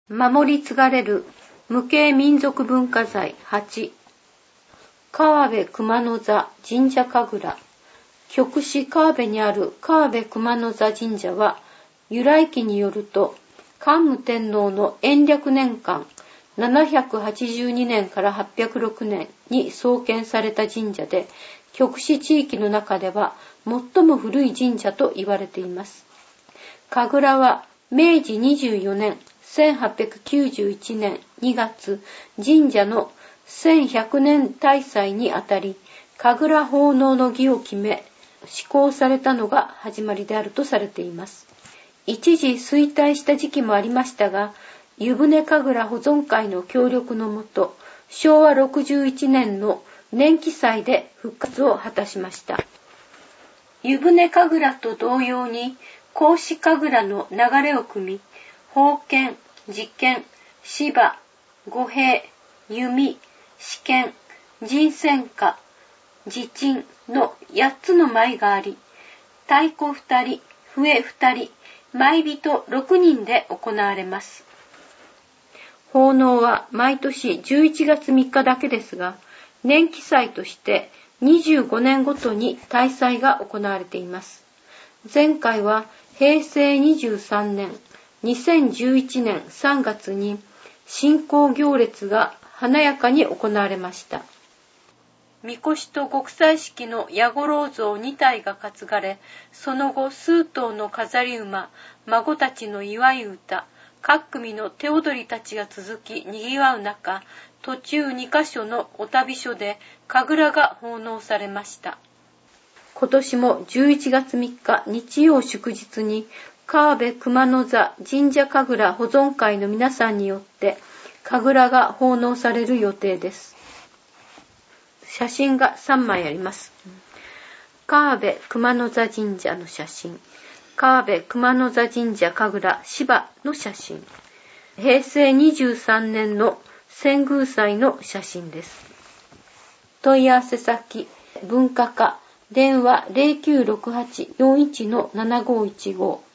守り継がれる無形民族文化財8、川辺熊野座神社神楽。極市川辺にある川辺熊野座神社は、由来記によると、桓武天皇の延暦年間782年から806年に創建された神社で、極市地域の中では最も古い神社と言われています。神楽は明治24年1891年2月、神社の1100年大祭にあたり、神楽奉納の儀を決め、施行されたのが始まりであるとされています。一時衰退した時期もありましたが、湯舟神楽保存会の協力のもと、昭和61年の年季祭で復活を果たしました。湯舟神楽と同様に、孔子神楽の流れを組み、宝剣、持剣、芝、御幣、弓、試剣、人戦歌、地鎮の8つの舞があり、太鼓2人、笛2人、舞人6人で行われます。奉納は毎年11月3日だけですが、年季祭として25年ごとに大祭が行われています。前回は平成23年、2011年3月に神幸行列が華やかに行われました。神輿と極彩色の弥五老像2体が担がれ、その後数頭の飾り馬、孫たちの祝い歌、各組の手踊りたちが続き賑わう中、途中2カ所のお旅所で神楽が奉納されました。今年も11月3日日曜祝日に川辺熊野座神社神楽保存会の皆さんによって神楽が奉納される予定です。写真が3枚あります。川辺熊野座神社の写真、川辺熊野座神社神楽芝の写真、平成23年の遷宮祭の写真です。問い合わせ先、文化課、電話 0968-41-7515